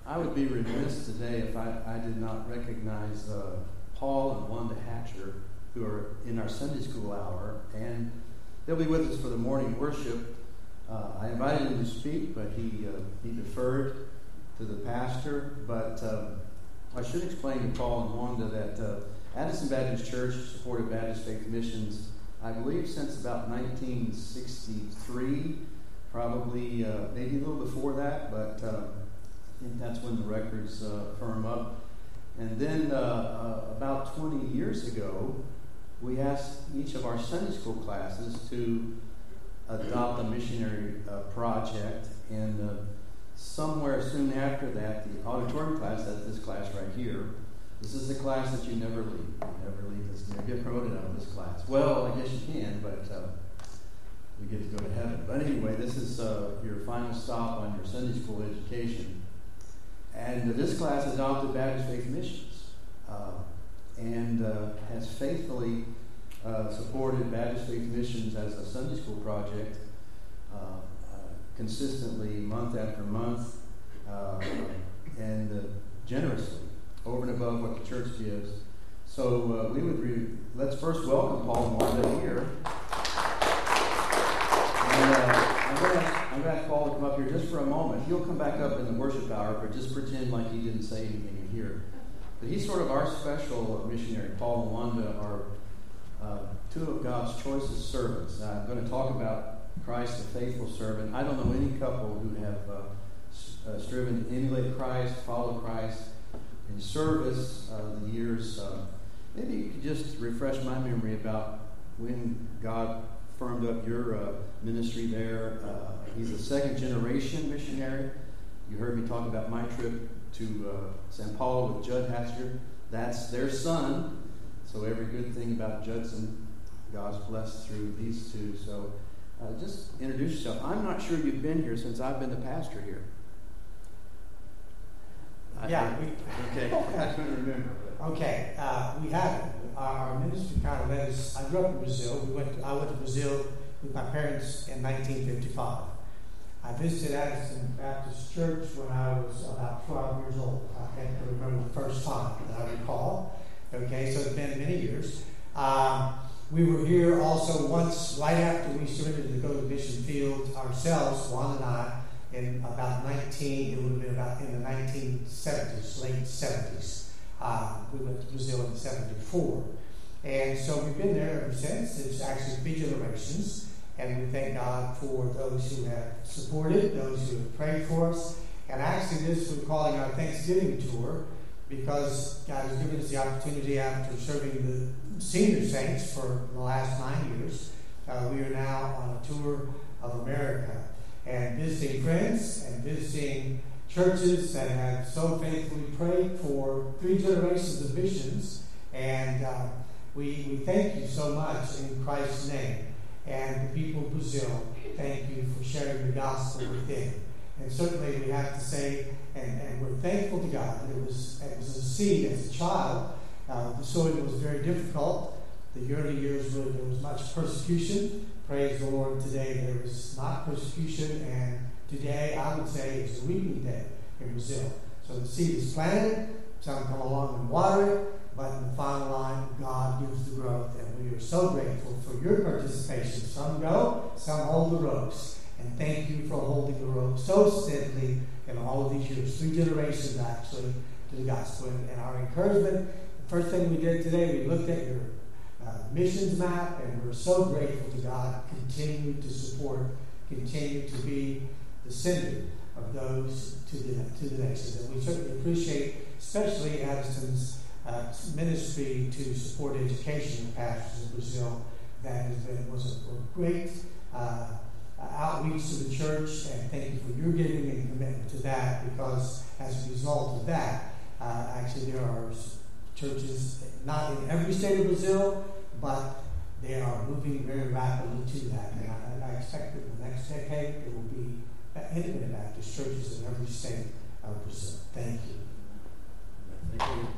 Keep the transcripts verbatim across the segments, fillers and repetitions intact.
I would be remiss today if I, I did not recognize uh, Paul and Wanda Hatcher, who are in our Sunday school hour, and they'll be with us for the morning worship. Uh, I invited him to speak, but he uh, he deferred to the pastor. But uh, I should explain to Paul and Wanda that uh, Addison Baptist Church supported Baptist Faith Missions, I believe, since about nineteen sixty-three, probably uh, maybe a little before that, but uh, I think that's when the records uh, firm up. And then uh, uh, about twenty years ago, we asked each of our Sunday school classes to adopt a missionary uh, project. And uh, somewhere soon after that, the auditorium class, that's this class right here, this is a class that you never leave. You never leave this. You never get promoted out of this class. Well, I guess you can, but uh, we get to go to heaven. But anyway, this is uh, your final stop on your Sunday school education. And uh, this class adopted Baptist Faith Missions uh, and uh, has faithfully uh, supported Baptist Faith Missions as a Sunday school project uh, uh, consistently month after month uh, and uh, generously over and above what the church gives. So uh, we would re- let's first welcome Paul and Wanda here. And uh, I'm going to I'm going to ask Paul to come up here just for a moment. He'll come back up in the worship hour, but just pretend like he didn't say anything in here. But he's sort of our special missionary. Paul and Wanda are uh, two of God's choicest servants. Now, I'm going to talk about Christ, the faithful servant. I don't know any couple who have uh, uh, striven to emulate Christ, follow Christ in service uh, the years. Uh, maybe you could just refresh my memory about when God firmed up your uh, ministry there. Uh, he's a second generation missionary. You heard me talk about my trip to uh, San Paulo with Judd Hatcher. That's their son. So every good thing about Judson, God's blessed through these two. So uh, just introduce yourself. I'm not sure you've been here since I've been the pastor here. Yeah. I, we, okay. I couldn't remember. But. Okay. Uh, we haven't. Our ministry kind of led us. I grew up in Brazil. We went. To, I went to Brazil with my parents in nineteen fifty-five. I visited Addison Baptist Church when I was about twelve years old. I can't remember the first time that I recall. Okay, so it's been many years. Um, we were here also once, right after we started to go to Mission Field ourselves, Juan and I, in about nineteen. It would have been about in the nineteen seventies, late seventies. Uh, we went to Brazil in seventy-four. And so we've been there ever since. It's actually three generations. And we thank God for those who have supported, those who have prayed for us. And actually this we're calling our Thanksgiving tour because God has given us the opportunity after serving the senior saints for the last nine years. Uh, we are now on a tour of America and visiting friends and visiting churches that have so faithfully prayed for three generations of missions. And uh, we, we thank you so much in Christ's name. And the people of Brazil, thank you for sharing the gospel with them. And certainly we have to say, and, and we're thankful to God. It was, it was a seed as a child. Uh, the soil was very difficult. The early years, really, there was much persecution. Praise the Lord, today there is not persecution, and today I would say is a reaping day in Brazil. So the seed is planted, some come along and water it, but in the final line, God gives the growth, and we are so grateful for your participation. Some go, some hold the ropes, and thank you for holding the ropes so steadily in all of these years, three generations actually, to the gospel. And our encouragement, the first thing we did today, we looked at your uh, missions map, and we're so grateful to God. Continue to support, continue to be the sender of those to the to the nations. And we certainly appreciate, especially Addison's uh, ministry to support education of pastors in Brazil. That has been, was a, a great uh, outreach to the church, and thank you for your giving and commitment to that, because as a result of that, uh, actually there are churches, not in every state of Brazil, but they are moving very rapidly to that. And I, I expect that in the next decade there will be independent Baptist churches in every state of Brazil. Thank you. Thank you.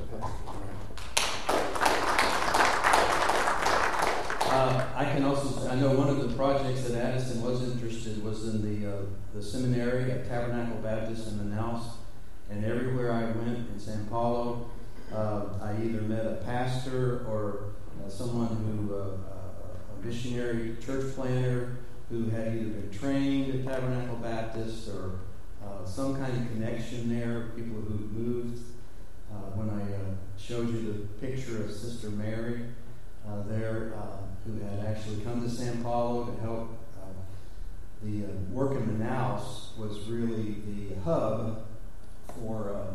Uh, I can also, I know one of the projects that Addison was interested was in the uh, the seminary at Tabernacle Baptist in Manaus. And everywhere I went in San Paulo, uh, I either met a pastor or uh, someone who, uh, uh, a missionary church planter who had either been trained at Tabernacle Baptist or uh, some kind of connection there, people who moved. Uh, when I uh, showed you the picture of Sister Mary uh, there, uh, who had actually come to San Paulo to help. Uh, the uh, work in Manaus was really the hub for, uh,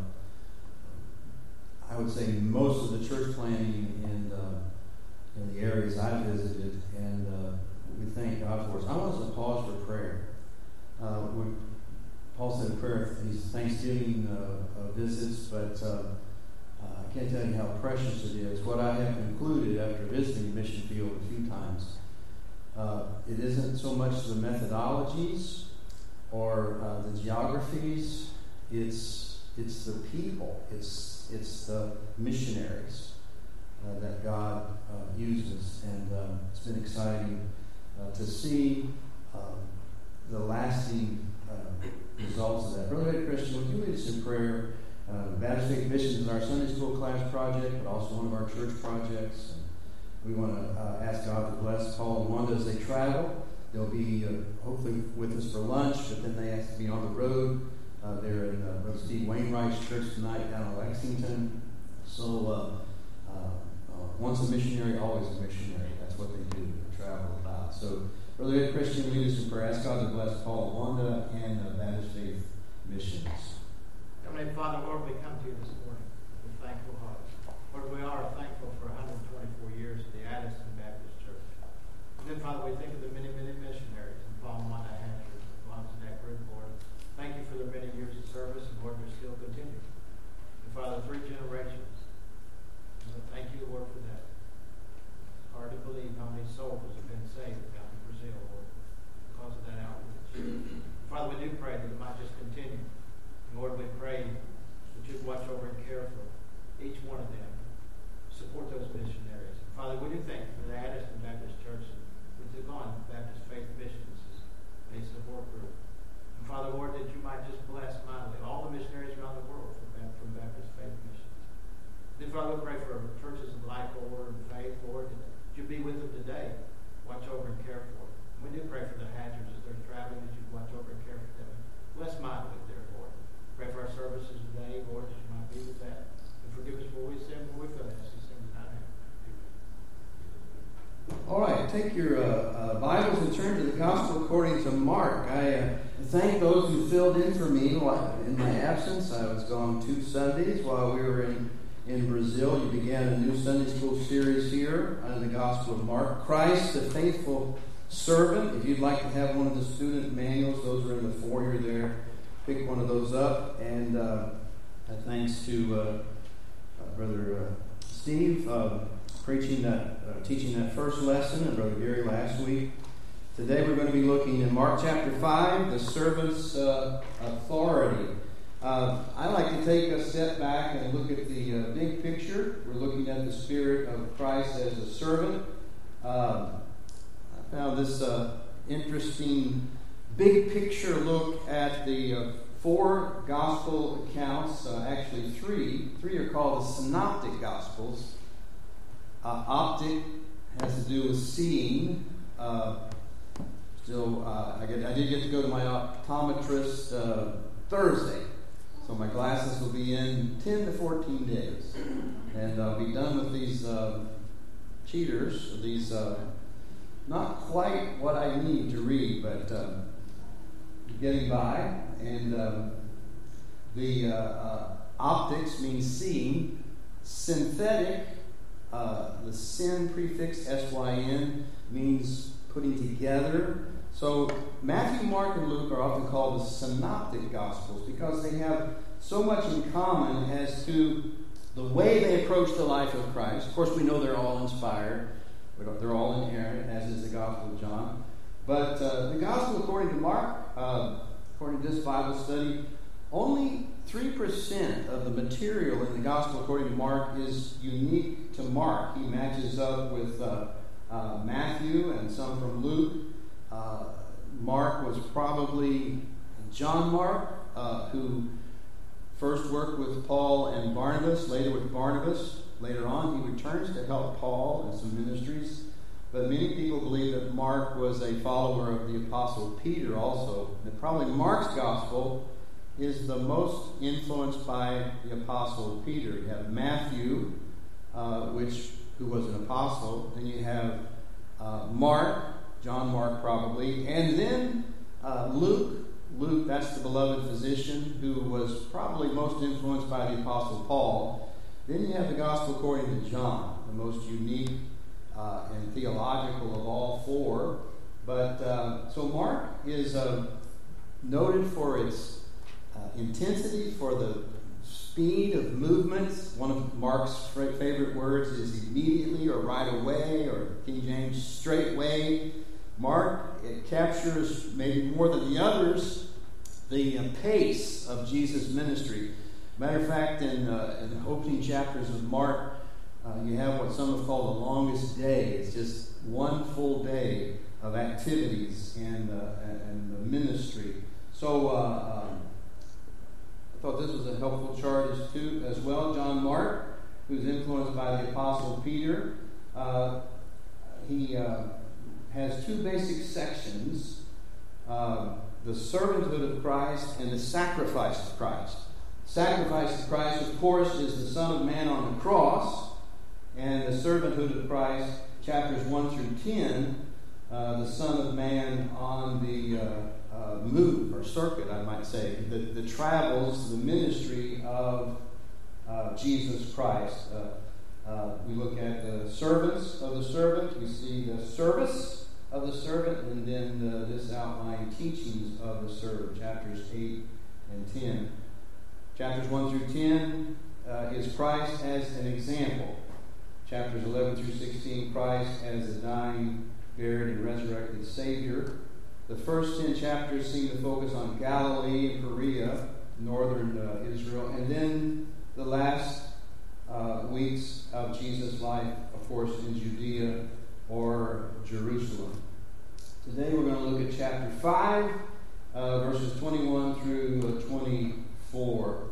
I would say, most of the church planting in, uh, in the areas I visited, and uh, we thank God for it. I want us to pause for prayer. Uh, when Paul said a prayer, these Thanksgiving uh, uh, visits, but uh, uh, I can't tell you how precious it is. What I have concluded after visiting the mission field a few times, uh, it isn't so much the methodologies or uh, the geographies, it's it's the people, it's it's the missionaries uh, that God uh, uses, and uh, it's been exciting uh, to see uh, the lasting uh, results of that. Brother Ed Christian, would you lead us in prayer? Uh, Baptist Faith Missions is our Sunday school class project, but also one of our church projects. And we want to uh, ask God to bless Paul and Wanda as they travel. They'll be uh, hopefully with us for lunch, but then they have to be on the road. Uh, they're in uh, Brother Steve Wainwright's church tonight down in Lexington. So uh, uh, uh, once a missionary, always a missionary. That's what they do. They travel about. So Brother Ed Christian, lead us in prayer. Ask God to bless Paul and Wanda and uh, Baptist Faith Missions. Heavenly Father, Lord, we come to you this morning with thankful hearts. Lord, we are thankful for one hundred twenty-four years of the Addison Baptist Church. And then, Father, we think of the many, many missionaries in Paul and Wanda Hatcher, belongs to that group, Lord. Thank you for their many years of service, and Lord, they're still continuing. And Father, three generations. And thank you, Lord, for that. It's hard to believe how many souls have been saved down in Brazil, Lord, because of that outreach. Father, we do pray that it might just continue. Lord, we pray that you'd watch over and care for each one of them. Support those missionaries. Father, we do thank you for the Addison Baptist Church and we took on Baptist Faith Missions as a support group. And Father, Lord, that you might just bless mightily all the missionaries around the world from, from Baptist Faith Missions. Then, Father, we pray for churches of like order and faith, Lord, that you be with them today. Watch over and care for them. And we do pray for the Hatchers as they're traveling, that you watch over and care for them. Bless mightily there, Lord. Pray for our services today, Lord, that you might be with that. And forgive us where we sin, where we fail. As these things in our name. All right, take your uh, uh, Bibles and turn to the Gospel according to Mark. I uh, thank those who filled in for me in my absence. I was gone two Sundays while we were in, in Brazil. You began a new Sunday school series here on the Gospel of Mark. Christ, the faithful servant. If you'd like to have one of the student manuals, those are in the foyer there. Pick one of those up, and uh, thanks to uh, uh, Brother uh, Steve uh, preaching that, uh, teaching that first lesson, and Brother Gary last week. Today we're going to be looking in Mark chapter five, the servant's uh, authority. Uh, I like to take a step back and look at the uh, big picture. We're looking at the Spirit of Christ as a servant. Uh, I found this uh, interesting big picture look at the uh, four gospel accounts, uh, actually three. Three are called the synoptic gospels. Uh, optic has to do with seeing. Uh, so uh, I, get, I did get to go to my optometrist uh, Thursday. So my glasses will be in ten to fourteen days. And I'll be done with these uh, cheaters, these uh, not quite what I need to read, but uh, getting by. And um, the uh, uh, optics means seeing. Synthetic, uh, the syn prefix S Y N means putting together. So Matthew, Mark, and Luke are often called the synoptic gospels because they have so much in common as to the way they approach the life of Christ. Of course, we know they're all inspired. They're all inerrant, as is the Gospel of John. But uh, the Gospel according to Mark, uh, according to this Bible study, only three percent of the material in the Gospel according to Mark is unique to Mark. He matches up with uh, uh, Matthew and some from Luke. Uh, Mark was probably John Mark, uh, who first worked with Paul and Barnabas, later with Barnabas. Later on, he returns to help Paul in some ministries. But many people believe that Mark was a follower of the Apostle Peter also. And probably Mark's gospel is the most influenced by the Apostle Peter. You have Matthew, uh, which who was an apostle. Then you have uh, Mark, John Mark probably. And then uh, Luke. Luke, that's the beloved physician who was probably most influenced by the Apostle Paul. Then you have the Gospel according to John, the most unique uh, and theological of all four. But uh, so Mark is uh, noted for its uh, intensity, for the speed of movements. One of Mark's favorite words is immediately or right away, or King James, straightway. Mark, it captures maybe more than the others the uh, pace of Jesus' ministry. Matter of fact, in, uh, in the opening chapters of Mark, uh, you have what some have called the longest day. It's just one full day of activities and, uh, and the ministry. So uh, um, I thought this was a helpful chart as, too, as well. John Mark, who's influenced by the Apostle Peter, uh, he uh, has two basic sections, uh, the servanthood of Christ and the sacrifice of Christ. Sacrifice of Christ, of course, is the Son of Man on the cross, and the servanthood of Christ, chapters one through ten, uh, the Son of Man on the uh, uh, move, or circuit, I might say, the, the travels, the ministry of uh, Jesus Christ. Uh, uh, we look at the servants of the servant, we see the service of the servant, and then uh, this outline teachings of the servant, chapters eight and ten. Chapters one through ten uh, is Christ as an example. Chapters eleven through sixteen, Christ as a dying, buried, and resurrected Savior. The first ten chapters seem to focus on Galilee and Perea, northern uh, Israel, and then the last uh, weeks of Jesus' life, of course, in Judea or Jerusalem. Today we're going to look at chapter five, uh, verses twenty-one through twenty-four.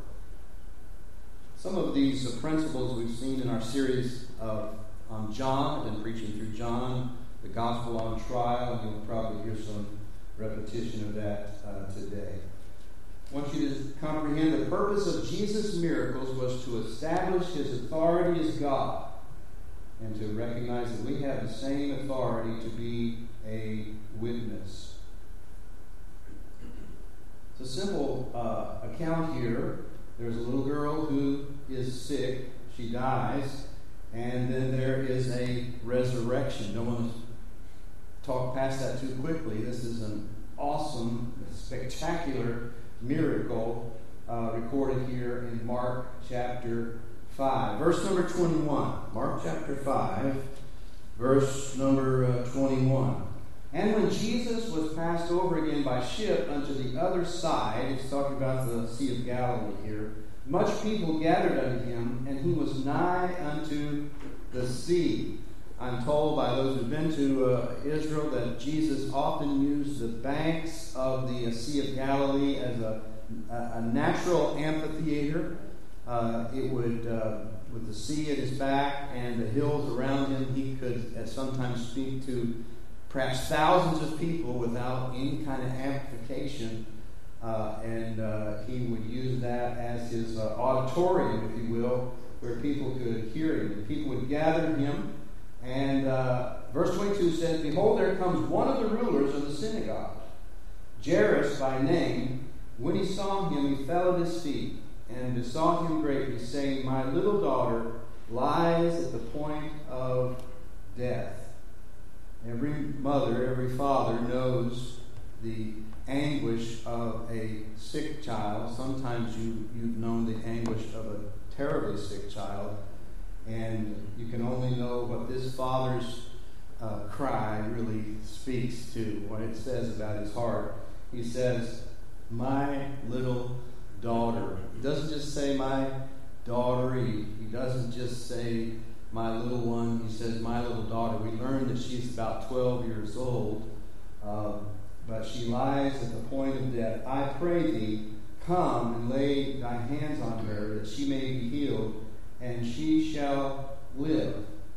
Some of these uh, principles we've seen in our series uh, on John. I've been preaching through John, the Gospel on Trial, and you'll probably hear some repetition of that uh, today. I want you to comprehend the purpose of Jesus' miracles was to establish his authority as God, and to recognize that we have the same authority to be a witness. It's a simple uh, account here. There's a little girl who is sick. She dies. And then there is a resurrection. Don't want to talk past that too quickly. This is an awesome, spectacular miracle uh, recorded here in Mark chapter five. Verse number twenty-one. Mark chapter five, verse number uh, twenty-one. And when Jesus was passed over again by ship unto the other side, it's talking about the Sea of Galilee here, much people gathered unto him, and he was nigh unto the sea. I'm told by those who've been to uh, Israel that Jesus often used the banks of the uh, Sea of Galilee as a, a, a natural amphitheater. Uh, it would, uh, with the sea at his back and the hills around him, he could at sometimes speak to perhaps thousands of people without any kind of amplification. Uh, and uh, he would use that as his uh, auditorium, if you will, where people could hear him. And people would gather him. And uh, verse twenty-two says, Behold, there comes one of the rulers of the synagogue, Jairus by name. When he saw him, he fell at his feet and besought him greatly, saying, My little daughter lies at the point of death. Every mother, every father knows the anguish of a sick child. Sometimes you, you've known the anguish of a terribly sick child. And you can only know what this father's uh, cry really speaks to, what it says about his heart. He says, My little daughter. He doesn't just say my daughter. He, he doesn't just say my little one. He says my little daughter. We learn that she's about twelve years old, uh, but she lies at the point of death. I pray thee, come and lay thy hands on her, that she may be healed, and she shall live.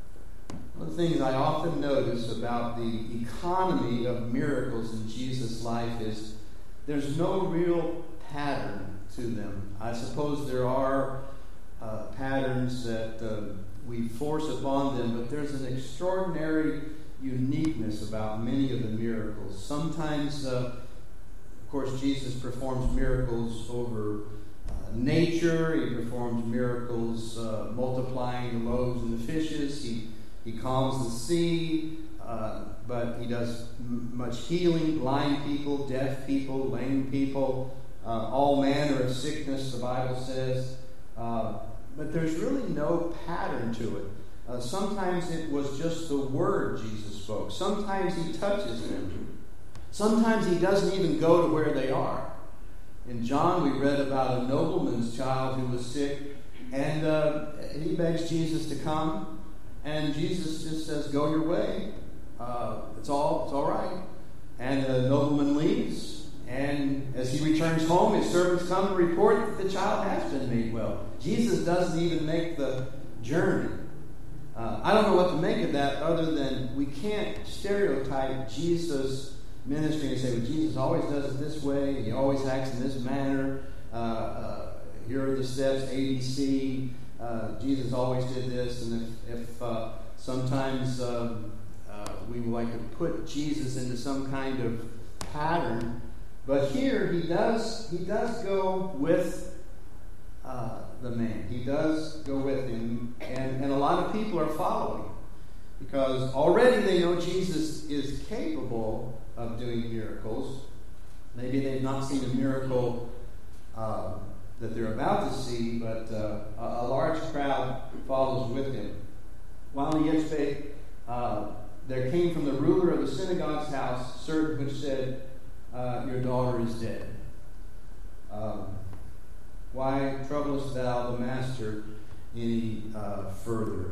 One of the things I often notice about the economy of miracles in Jesus' life is there's no real pattern to them. I suppose there are uh, patterns that uh, we force upon them, but there's an extraordinary uniqueness about many of the miracles. Sometimes, uh, of course, Jesus performs miracles over uh, nature. He performs miracles uh, multiplying the loaves and the fishes. He, he calms the sea, uh, but he does m- much healing, blind people, deaf people, lame people, uh, all manner of sickness, the Bible says. Uh, but there's really no pattern to it. Uh, sometimes it was just the word Jesus spoke. Sometimes he touches them. Sometimes he doesn't even go to where they are. In John, we read about a nobleman's child who was sick, and uh, he begs Jesus to come, and Jesus just says, "Go your way. Uh, it's all it's all right." And the nobleman leaves, and as he returns home, his servants come and report that the child has been made well. Jesus doesn't even make the journey. Uh, I don't know what to make of that, other than we can't stereotype Jesus' ministry and say, well, Jesus always does it this way, he always acts in this manner, uh, uh, here are the steps, A B C, uh, Jesus always did this, and if, if uh, sometimes um, uh, we like to put Jesus into some kind of pattern, but here he does, he does go with uh, the man. He does go with him, and, and a lot of people are following, because already they know Jesus is capable of doing miracles. Maybe they've not seen a miracle uh, that they're about to see, but uh, a, a large crowd follows with him. While he yet spake, uh, there came from the ruler of the synagogue's house certain which said, uh, "Your daughter is dead. Um, why troublest thou the master any uh, further?"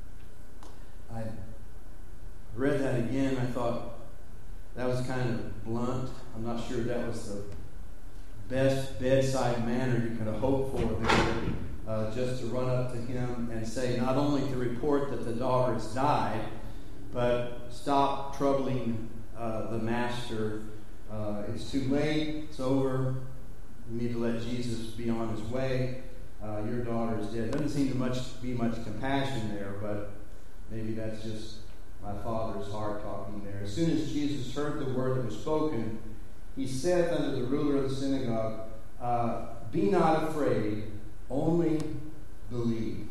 I read that again. I thought, that was kind of blunt. I'm not sure that was the best bedside manner you could have hoped for there, uh, just to run up to him and say, not only to report that the daughter has died, but stop troubling uh, the master. Uh, it's too late. It's over. You need to let Jesus be on his way. Uh, your daughter is dead. Doesn't seem to much be much compassion there, but maybe that's just my Father's heart talking there. As soon as Jesus heard the word that was spoken, he said unto the ruler of the synagogue, uh, "Be not afraid, only believe."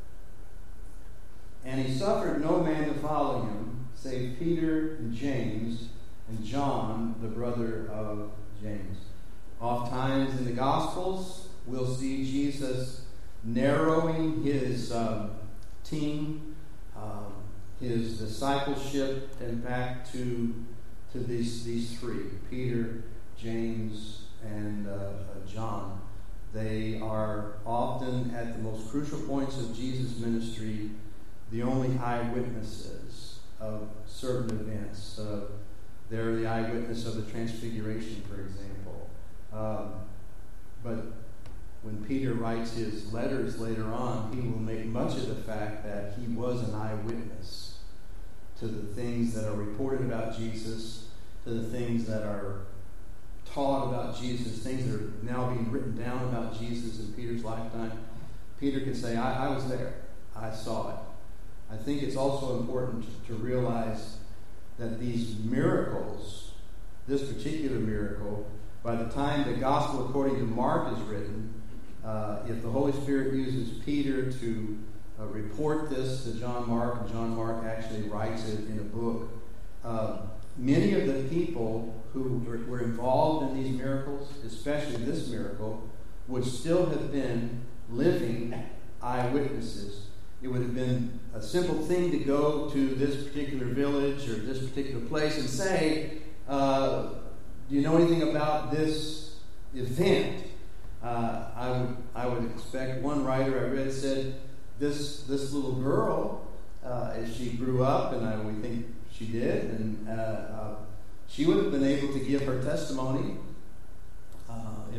And he suffered no man to follow him, save Peter and James and John, the brother of James. Oftentimes in the Gospels, we'll see Jesus narrowing his um, team, um, his discipleship, and back to to these these three: Peter, James, and uh, uh, John. They are often at the most crucial points of Jesus' ministry the only eyewitnesses of certain events. Uh, they're the eyewitness of the Transfiguration, for example. Um, but when Peter writes his letters later on, he will make much of the fact that he was an eyewitness to the things that are reported about Jesus, to the things that are taught about Jesus, things that are now being written down about Jesus in Peter's lifetime. Peter can say, I, I was there. I saw it. I think it's also important to realize that these miracles, this particular miracle, by the time the Gospel according to Mark is written, uh, if the Holy Spirit uses Peter to uh, report this to John Mark, and John Mark actually writes it in a book, uh, many of the people who were, were involved in these miracles, especially this miracle, would still have been living eyewitnesses. It would have been a simple thing to go to this particular village or this particular place and say, uh, do you know anything about this event? Uh, I would I would expect, one writer I read said, this this little girl, uh, as she grew up, and I, we think she did, and uh, uh, she would have been able to give her testimony uh,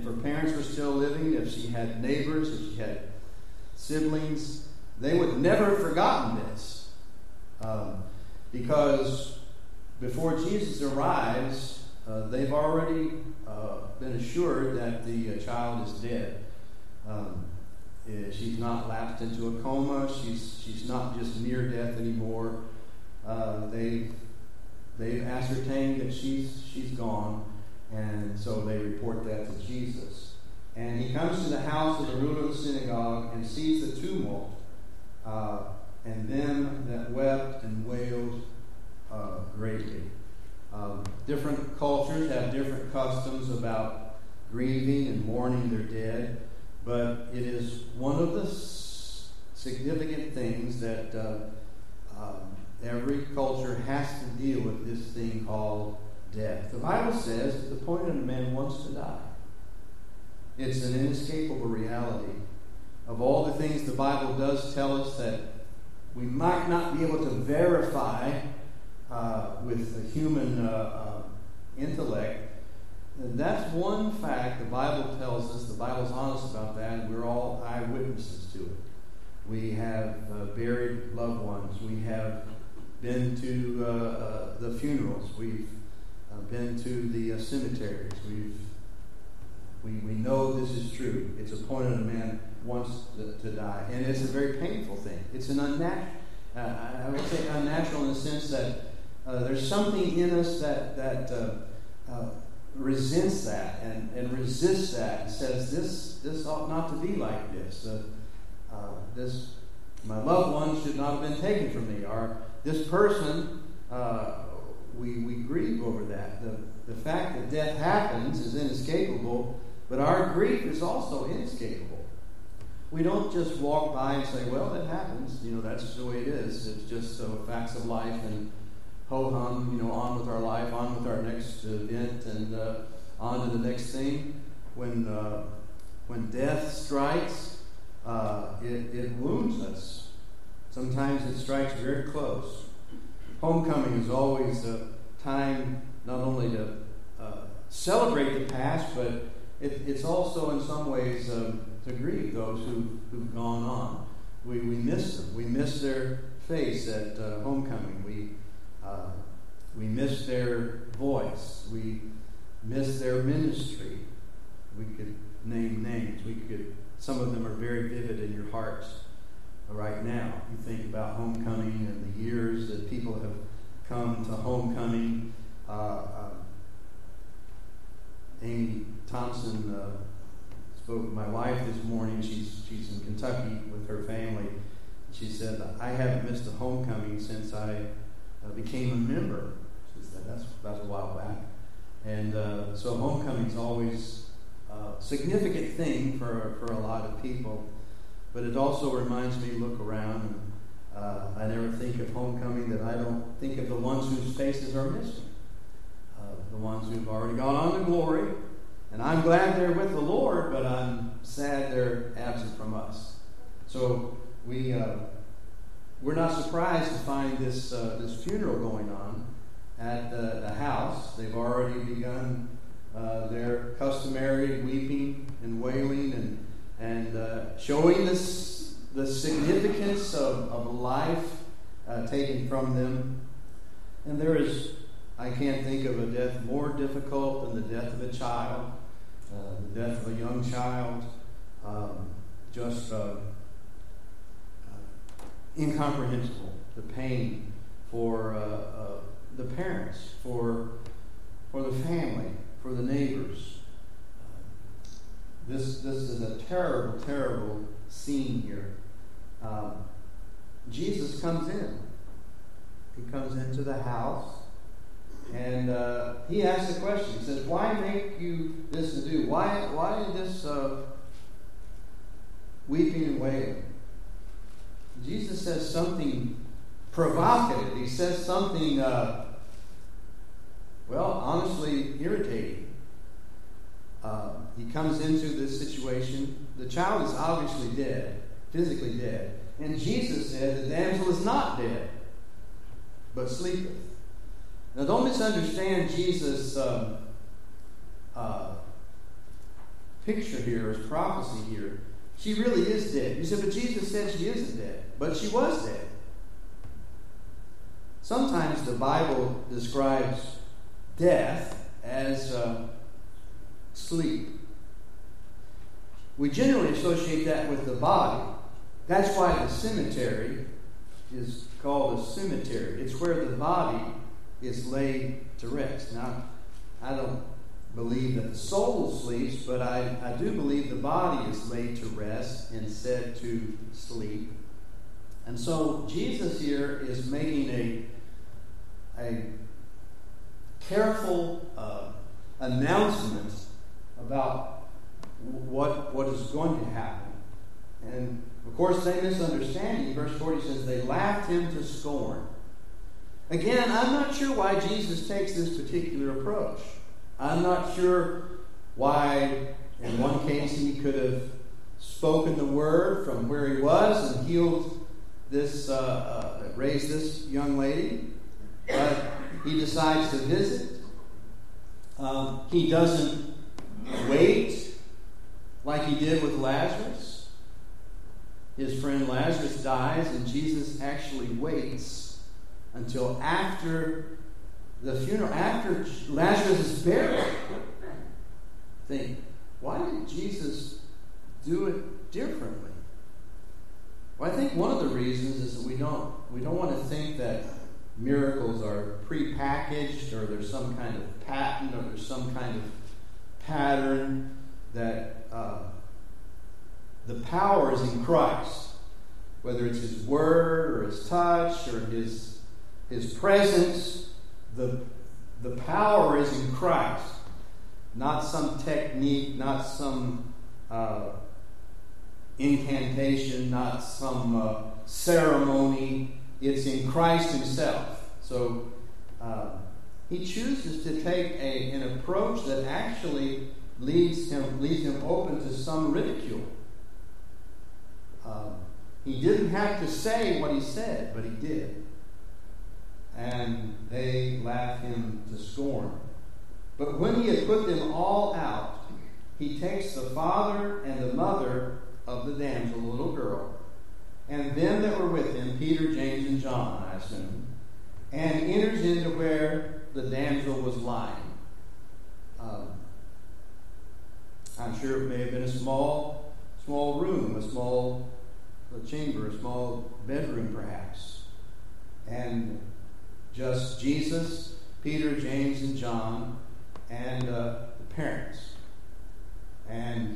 if her parents were still living, if she had neighbors, if she had siblings, they would never have forgotten this. Um, because before Jesus arrives, uh, they've already uh, been assured that the uh, child is dead. Um, she's not lapsed into a coma. She's she's not just near death anymore. Uh, they've they've ascertained that she's she's gone, and so they report that to Jesus. And he comes to the house of the ruler of the synagogue and sees the tumult, uh, and them that wept and wailed uh, greatly. Um, different cultures have different customs about grieving and mourning their dead, but it is one of the s- significant things that uh, um, every culture has to deal with, this thing called death. The Bible says that the appointed man wants to die. It's an inescapable reality. Of all the things the Bible does tell us that we might not be able to verify uh, with a human uh, uh, intellect, and that's one fact the Bible tells us. The Bible's honest about that, and we're all eyewitnesses to it. We have uh, buried loved ones. We have been to uh, uh, the funerals. We've uh, been to the uh, cemeteries. We've we we know this is true. It's appointed a man wants to, to die, and it's a very painful thing. It's an unnatural. Uh, I would say unnatural in the sense that uh, there's something in us that that uh, uh, resents that and, and resists that and says this this ought not to be like this. Uh, uh, this my loved one should not have been taken from me. Or this person, uh, we we grieve over that. The the fact that death happens is inescapable, but our grief is also inescapable. We don't just walk by and say, well, that happens. You know, that's just the way it is. It's just uh, facts of life, and ho-hum, you know, on with our life, on with our next event, and uh, on to the next thing. When uh, when death strikes, uh, it, it wounds us. Sometimes it strikes very close. Homecoming is always a time not only to uh, celebrate the past, but it, it's also in some ways um, to grieve those who, who've gone on. We, we miss them. We miss their face at uh, homecoming. We uh, we miss their voice. We miss their ministry. We could name names. We could. Some of them are very vivid in your hearts right now. You think about homecoming and the years that people have come to homecoming. Uh, uh, Amy Thompson uh, spoke with my wife this morning. She's she's in Kentucky with her family. She said, I haven't missed a homecoming since I uh, became a member. She said, that's, that's a while back. And uh, so homecoming is always a significant thing for, for a lot of people. But it also reminds me to look around. And, uh, I never think of homecoming that I don't think of the ones whose faces are missing. Uh, the ones who've already gone on to glory. And I'm glad they're with the Lord, but I'm sad they're absent from us. So we, uh, we're not surprised to find this uh, this funeral going on at the, the house. They've already begun uh, their customary weeping and wailing and and uh, showing this the significance of, of life uh, taken from them. And there is, I can't think of a death more difficult than the death of a child, uh, the death of a young child, um, just uh, uh, incomprehensible. The pain for uh, uh, the parents, for for the family, for the neighbors. Uh, this this is a terrible, terrible scene here. Um, Jesus comes in. He comes into the house. And uh, he asks a question. He says, why make you this to do? Why why this uh, weeping and wailing? Jesus says something provocative. He says something, uh, well, honestly irritating. Uh, he comes into this situation. The child is obviously dead, physically dead. And Jesus said, the damsel is not dead, but sleepeth. Now, don't misunderstand Jesus' um, uh, picture here, his prophecy here. She really is dead. You said, but Jesus said she isn't dead. But she was dead. Sometimes the Bible describes death as uh, sleep. We generally associate that with the body. That's why the cemetery is called a cemetery. It's where the body is laid to rest. Now, I don't believe that the soul sleeps, but I, I do believe the body is laid to rest and said to sleep. And so Jesus here is making a, a careful uh, announcement about what, what is going to happen. And of course, they misunderstanding. Verse forty says, they laughed him to scorn. Again, I'm not sure why Jesus takes this particular approach. I'm not sure why, in one case, he could have spoken the word from where he was and healed this, uh, uh, raised this young lady. But he decides to visit. Um, he doesn't wait like he did with Lazarus. His friend Lazarus dies, and Jesus actually waits until after the funeral, after Lazarus is buried. Think, why did Jesus do it differently? Well, I think one of the reasons is that we don't we don't want to think that miracles are prepackaged, or there's some kind of pattern, or there's some kind of pattern. That uh, the power is in Christ, whether it's His Word or His touch or His His presence. The, the power is in Christ, not some technique, not some uh, incantation, not some uh, ceremony. It's in Christ Himself. So uh, He chooses to take a, an approach that actually leaves him, leaves him open to some ridicule. Um, he didn't have to say what he said, but he did. And they laughed him to scorn. But when he had put them all out, he takes the father and the mother of the damsel, the little girl, and them that were with him, Peter, James, and John, I assume, and enters into where the damsel was lying. Um, I'm sure it may have been a small, small room, a small a chamber, a small bedroom, perhaps. And just Jesus, Peter, James, and John, and uh, the parents. And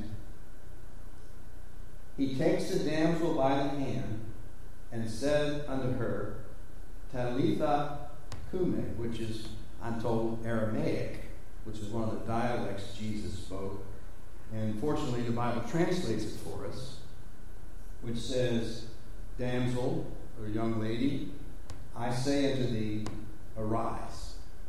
he takes the damsel by the hand and said unto her, Talitha Kume, which is, I'm told, Aramaic, which is one of the dialects Jesus spoke. And fortunately, the Bible translates it for us, which says, Damsel, or young lady, I say unto thee, arise.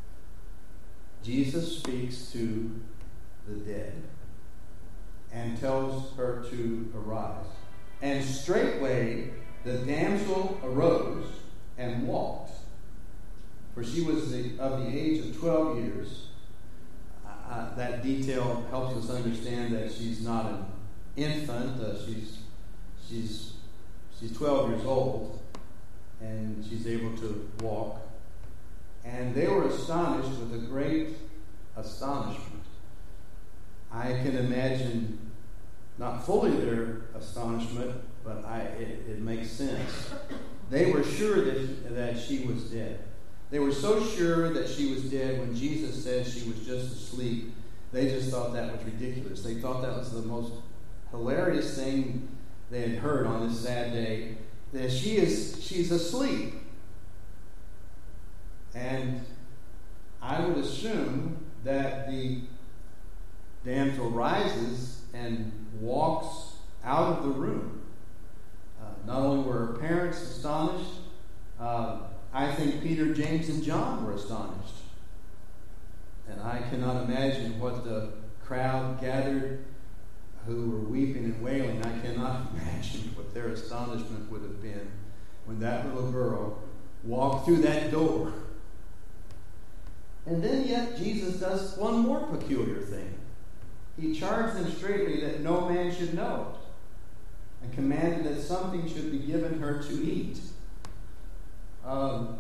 Jesus speaks to the dead and tells her to arise. And straightway the damsel arose and walked, for she was the, of the age of twelve years. Uh, that detail helps us understand that she's not an infant. Uh, she's she's she's twelve years old, and she's able to walk. And they were astonished with a great astonishment. I can imagine not fully their astonishment, but I, it, it makes sense. They were sure that, that she was dead. They were so sure that she was dead when Jesus said she was just asleep. They just thought that was ridiculous. They thought that was the most hilarious thing they had heard on this sad day. That she is she's asleep. And I would assume that the damsel rises and walks out of the room. Uh, not only were her parents astonished, uh, I think Peter, James, and John were astonished. And I cannot imagine what the crowd gathered who were weeping and wailing. I cannot imagine what their astonishment would have been when that little girl walked through that door. And then yet Jesus does one more peculiar thing. he charged them straightly that no man should know it, and commanded that something should be given her to eat. Um,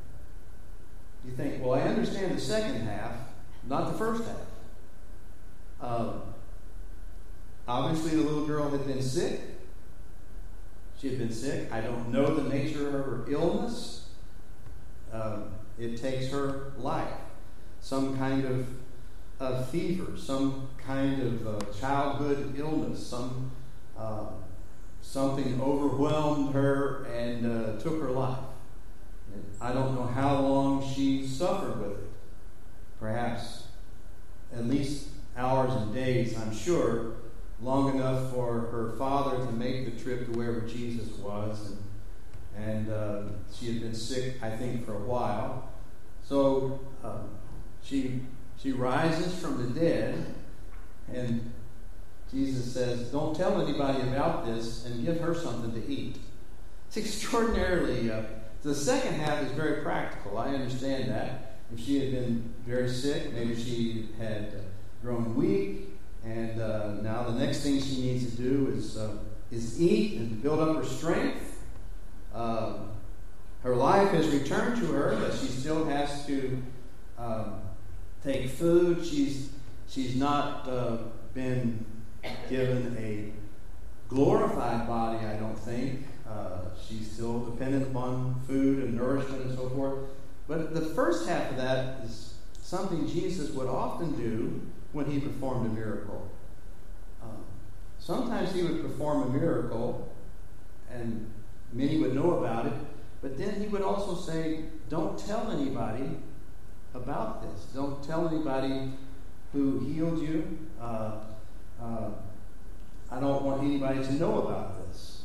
you think, well, I understand the second half, not the first half. Um, obviously, the little girl had been sick. She had been sick. I don't know the nature of her illness. Um, it takes her life. Some kind of uh, fever, some kind of uh, childhood illness, some uh, something overwhelmed her and uh, took her life. And I don't know how long she suffered with it. Perhaps at least hours and days, I'm sure, long enough for her father to make the trip to wherever Jesus was. And, and uh, she had been sick, I think, for a while. So um, she she rises from the dead, and Jesus says, don't tell anybody about this, and give her something to eat. It's extraordinarily, uh, the second half is very practical. I understand that. If she had been very sick, maybe she had grown weak, and uh, now the next thing she needs to do is uh, is eat and build up her strength. Uh, her life has returned to her, but she still has to um, take food. She's she's not uh, been given a glorified body, I don't think. Uh, she's still dependent upon food and nourishment and so forth. But the first half of that is something Jesus would often do when he performed a miracle. Um, sometimes he would perform a miracle, and many would know about it, but then he would also say, don't tell anybody about this. Don't tell anybody who healed you. Uh, uh, I don't want anybody to know about this.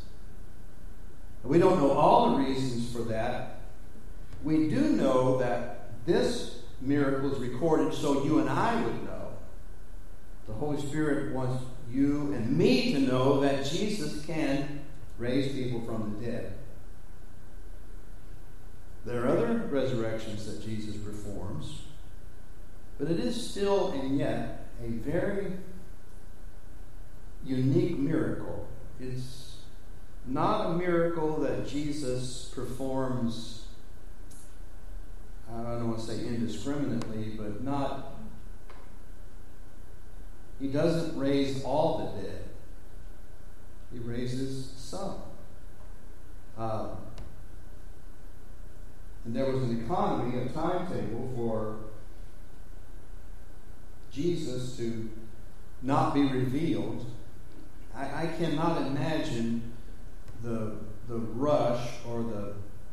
We don't know all the reasons for that. We do know that this miracle is recorded so you and I would know. The Holy Spirit wants you and me to know that Jesus can raise people from the dead. There are other resurrections that Jesus performs, but it is still and yet a very unique miracle. It's not a miracle that Jesus performs, I don't want to say indiscriminately, but not, he doesn't raise all the dead. He raises some. Um, and there was an economy, a timetable for Jesus to not be revealed. I, I cannot imagine the the rush or the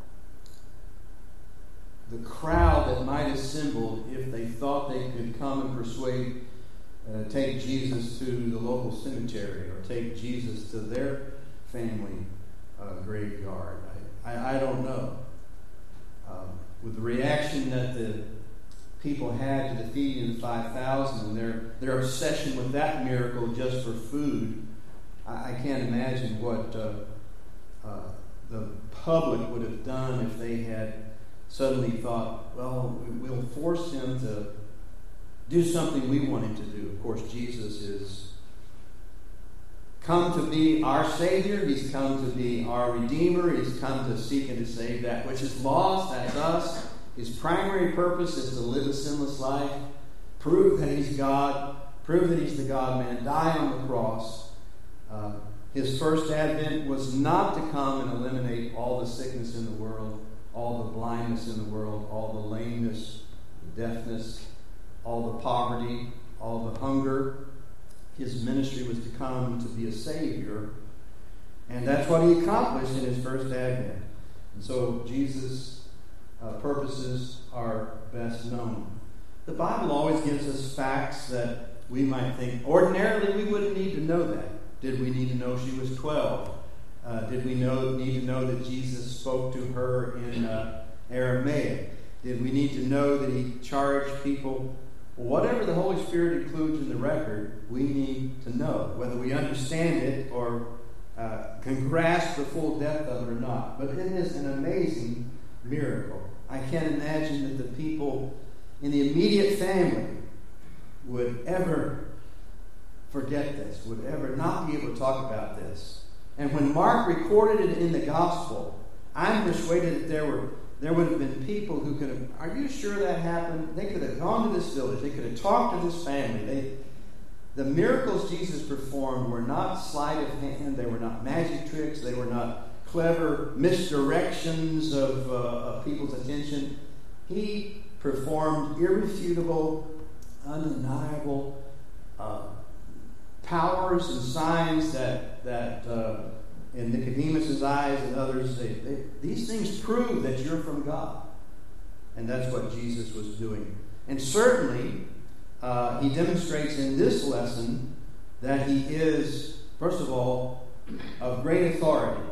the crowd that might assemble if they thought they could come and persuade, uh, take Jesus to the local cemetery or take Jesus to their family uh, graveyard. I, I, I don't know. Um, with the reaction that the people had to the feeding of the five thousand and their, their obsession with that miracle just for food, I, I can't imagine what uh, uh, the public would have done if they had suddenly thought, well, we'll force him to do something we want him to do. Of course, Jesus is come to be our Savior. He's come to be our Redeemer. He's come to seek and to save that which is lost. That's us. His primary purpose is to live a sinless life, prove that he's God, prove that he's the God-man, die on the cross. Uh, his first advent was not to come and eliminate all the sickness in the world, all the blindness in the world, all the lameness, the deafness, all the poverty, all the hunger. His ministry was to come to be a Savior, and that's what he accomplished in his first advent. And so Jesus' uh, purposes are best known. The Bible always gives us facts that we might think, ordinarily we wouldn't need to know that. Did we need to know she was twelve? Uh, did we know, need to know that Jesus spoke to her in uh, Aramaic? Did we need to know that he charged people? Whatever the Holy Spirit includes in the record, we need to know, whether we understand it or uh, can grasp the full depth of it or not. But it is an amazing miracle. I can't imagine that the people in the immediate family would ever forget this, would ever not be able to talk about this. And when Mark recorded it in the gospel, I'm persuaded that there were there would have been people who could have, are you sure that happened? They could have gone to this village. They could have talked to this family. They, the miracles Jesus performed were not sleight of hand. They were not magic tricks. They were not clever misdirections of, uh, of people's attention. He performed irrefutable, undeniable uh, powers and signs that that uh, in Nicodemus' eyes and others, they, they, these things prove that you're from God. And that's what Jesus was doing. And certainly, uh, he demonstrates in this lesson that he is, first of all, of great authority.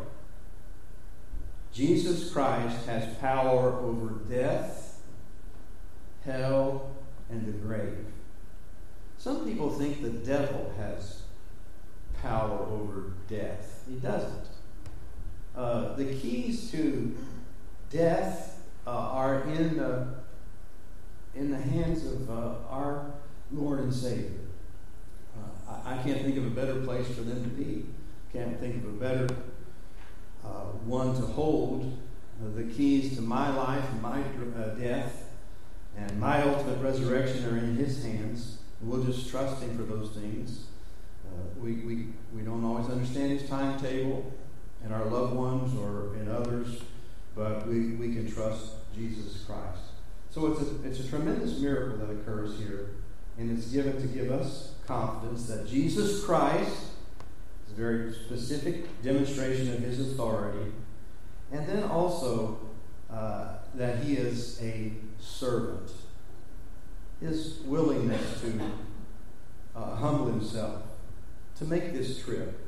Jesus Christ has power over death, hell, and the grave. Some people think the devil has power over death. He doesn't. Uh, the keys to death uh, are in the, in the hands of uh, our Lord and Savior. Uh, I, I can't think of a better place for them to be. Can't think of a better uh, one to hold uh, the keys to my life and my uh, death and my ultimate resurrection are in His hands. We'll just trust Him for those things. Uh, we, we, we don't always understand His timetable in our loved ones or in others, but we, we can trust Jesus Christ. So it's a, it's a tremendous miracle that occurs here, and it's given to give us confidence that Jesus Christ is a very specific demonstration of His authority, and then also uh, that He is a servant. His willingness to uh, humble Himself, to make this trip,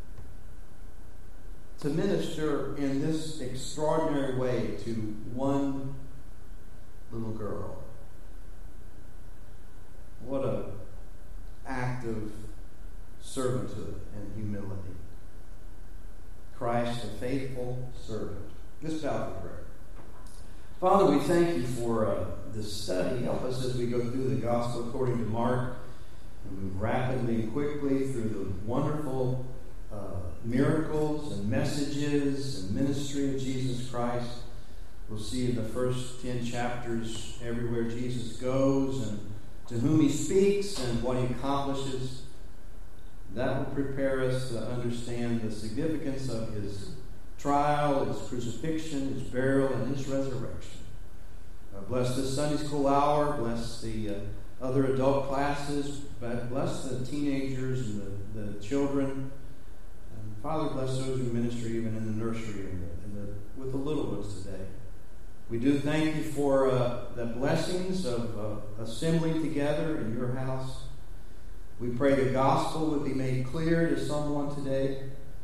to minister in this extraordinary way to one little girl. What an act of servanthood and humility. Christ, a faithful servant. Let's bow to prayer. Father, we thank You for uh, this study. Help us as we go through the gospel according to Mark and move rapidly and quickly through the wonderful uh, miracles and messages and ministry of Jesus Christ. We'll see in the first ten chapters everywhere Jesus goes and to whom He speaks and what He accomplishes. That will prepare us to understand the significance of His trial, His crucifixion, His burial, and His resurrection. Uh, bless this Sunday school hour. Bless the uh, other adult classes. Bless the teenagers and the, the children. And Father, bless those who minister even in the nursery and, the, and the, with the little ones today. We do thank You for uh, the blessings of uh, assembling together in Your house. We pray the gospel would be made clear to someone today.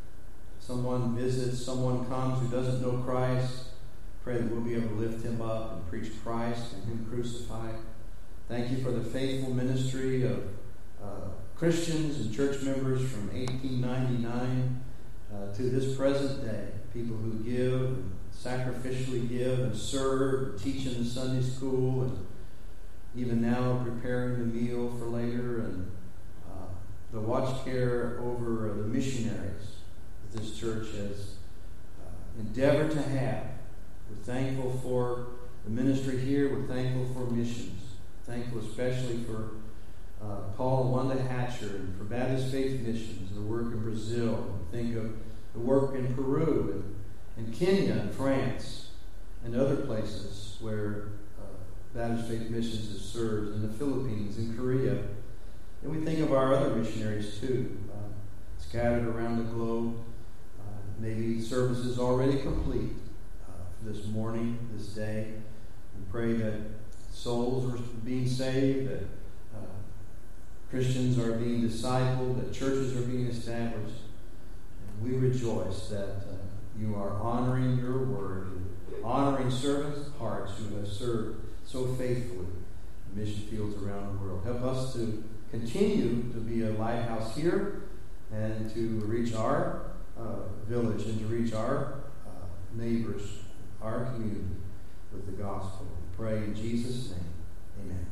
Someone visits, someone comes who doesn't know Christ. Pray that we'll be able to lift him up and preach Christ and Him crucified. Thank You for the faithful ministry of uh, Christians and church members from eighteen ninety-nine uh, to this present day. People who give, and sacrificially give, and serve, and teach in the Sunday school, and even now preparing the meal for later, and uh, the watch care over uh, the missionaries that this church has uh, endeavored to have. We're thankful for the ministry here. We're thankful for missions. Thankful especially for uh, Paul and Wanda Hatcher and for Baptist Faith Missions and the work in Brazil. We think of the work in Peru and, and Kenya and France and other places where uh, Baptist Faith Missions has served, in the Philippines, in Korea. And we think of our other missionaries too, uh, scattered around the globe. Uh, maybe services already complete this morning, this day. We pray that souls are being saved, that uh, Christians are being discipled, that churches are being established. And we rejoice that uh, You are honoring Your word, and honoring servants' hearts who have served so faithfully in mission fields around the world. Help us to continue to be a lighthouse here and to reach our uh, village and to reach our uh, neighbors, our community, with the gospel. We pray in Jesus' name. Amen.